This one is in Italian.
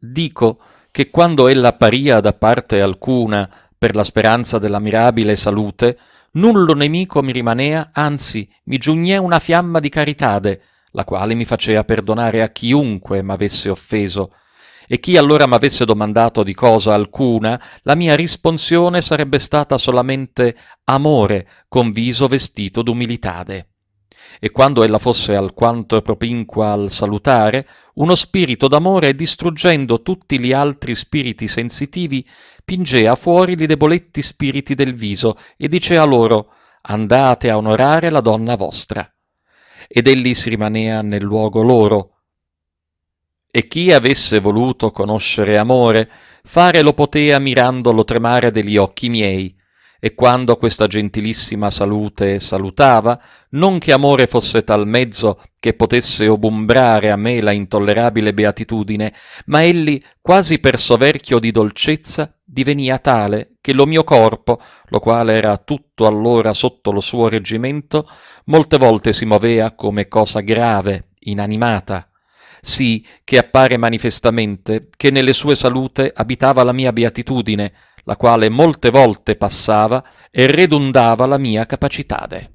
Dico che quando ella apparia da parte alcuna per la speranza della mirabile salute, nullo nemico mi rimanea, anzi mi giugnea una fiamma di caritade, la quale mi facea perdonare a chiunque m'avesse offeso, e chi allora m'avesse domandato di cosa alcuna, la mia risponsione sarebbe stata solamente amore con viso vestito d'umilitade. E quando ella fosse alquanto propinqua al salutare, uno spirito d'amore, distruggendo tutti gli altri spiriti sensitivi, pingea fuori li deboletti spiriti del viso e dicea loro: andate a onorare la donna vostra. Ed egli si rimanea nel luogo loro. E chi avesse voluto conoscere amore, fare lo potea mirandolo tremare degli occhi miei, e quando questa gentilissima salute salutava, non che amore fosse tal mezzo che potesse obumbrare a me la intollerabile beatitudine, ma egli, quasi per soverchio di dolcezza, divenia tale che lo mio corpo, lo quale era tutto allora sotto lo suo reggimento, molte volte si movea come cosa grave, inanimata, sì che appare manifestamente che nelle sue salute abitava la mia beatitudine, la quale molte volte passava e redundava la mia capacitade.